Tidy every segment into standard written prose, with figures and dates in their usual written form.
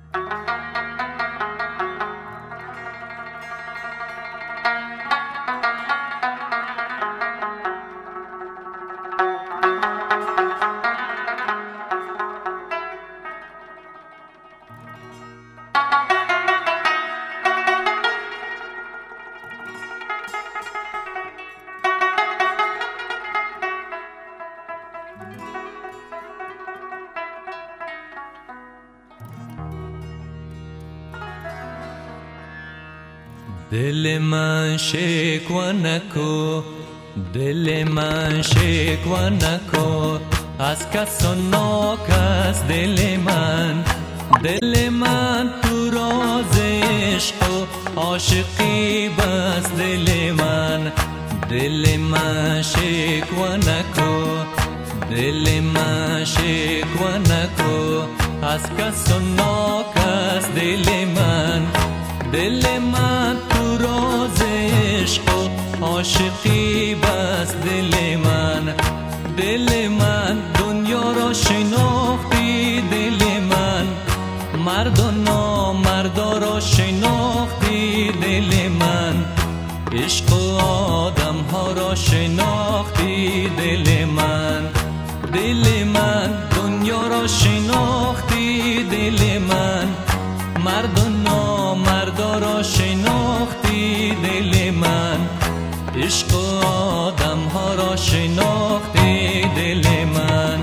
دل من شکوه نکو، دل من شکوه نکو، از کس و ناکس دل من. دل من تو راز عشق و عاشقی بس دل من. دل من شکوه نکو، دل من شکوه نکو، از کس و ناکس دل من. دل من تو راز عشق و عاشقی بس دل من. دل من دنیا را شناختی دل من، مرد و نامردا را شناختی دل من. عشق و آدم ها را شناختی دل من. دل من دنیا را شناختی دل من، مرد و نامردا را شناختی دل من. عشق و آدم ها را شناختی دل من.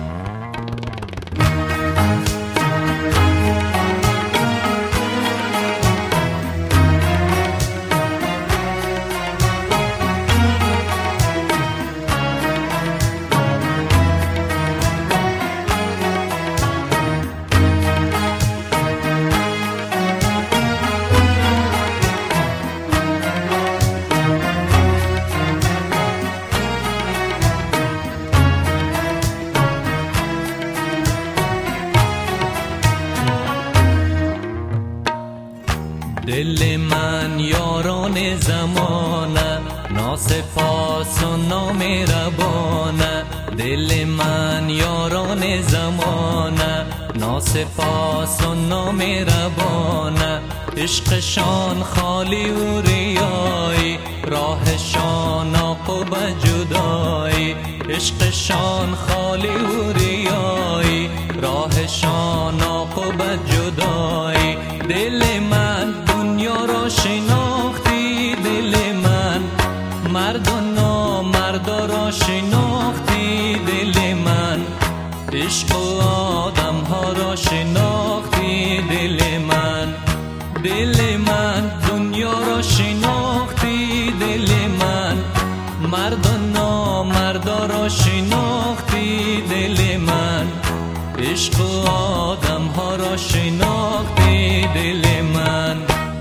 دل من یاران زمانه، ناسپاس و نامهربانه. دل من یاران زمانه، ناسپاس و نامهربانه. عشقشان خالی و ریایی، راهشان عاقب جدایی. عشقشان خالی و ریایی، راهشان عاقب جدایی. دل من دنیا را شناختی دل من، مرد و نامردا را شناختی دل من. عشق و آدم ها را شناختی دل من. دل من دنیا را شناختی دل من، مرد و نامردا را شناختی دل من. عشق و آدم ها را شناختی دل من.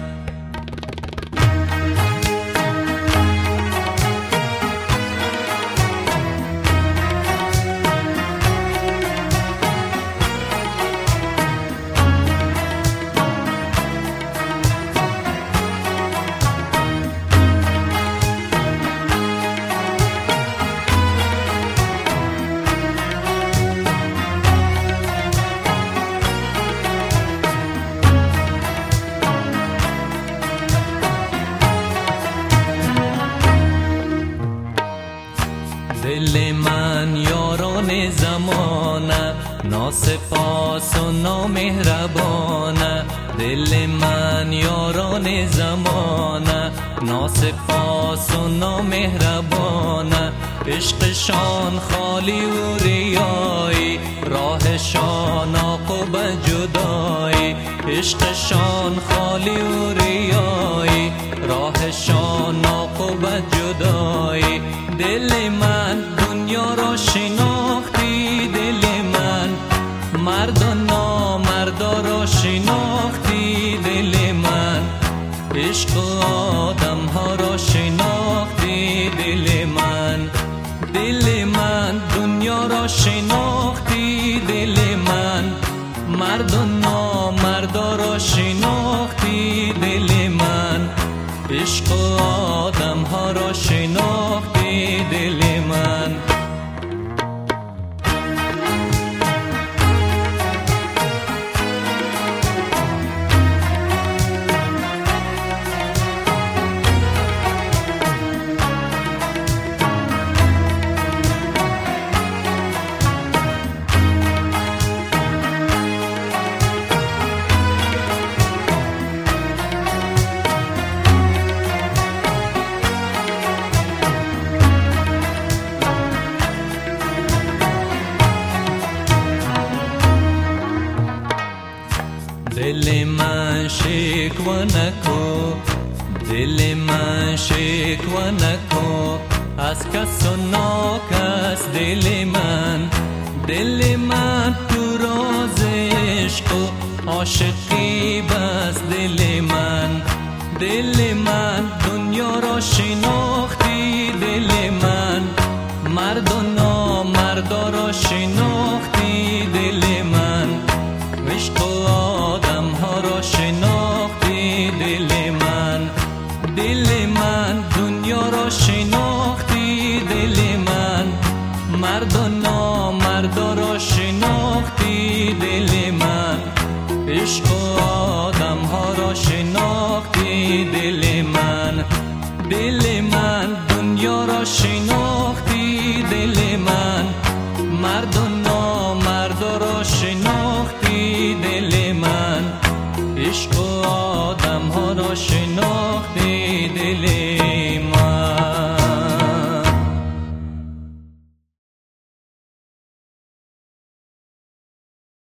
دل من یاران زمانه، ناسپاس و نامهربانه. دل من یاران زمانه، ناسپاس و نامهربانه. عشقشان خالی و ریایی، راهشان عاقب جدایی. عشقشان خالی و ریایی، راهشان عاقب جدایی. دل من دنیا را شناختی دل من، مرد و نامردا را شناختی دل من. عشق و آدم ها را شناختی دل من. دل من دنیا را شناختی دل من، مرد و نامردا را شناختی دل من. عشق و آدم ها را شناختی دل من. دل من شکوه نکن، دل من شکوه نکن از کس و ناکس. دل من تو راز عشق و عاشقی بس. دل من دنیا را شناختی، دل من مرد و نامردا را شناختی، دل من عشق و آدم ها را شناختی، دل من دنیا را شناختی، دل من مرد و نامردا را شناختی، دل من عشق و آدم ها را شناختی، دل من دنیا را شناختی، دل من مرد و نامردا را شناختی، دل من عشق و آدم ها را شناختی، دل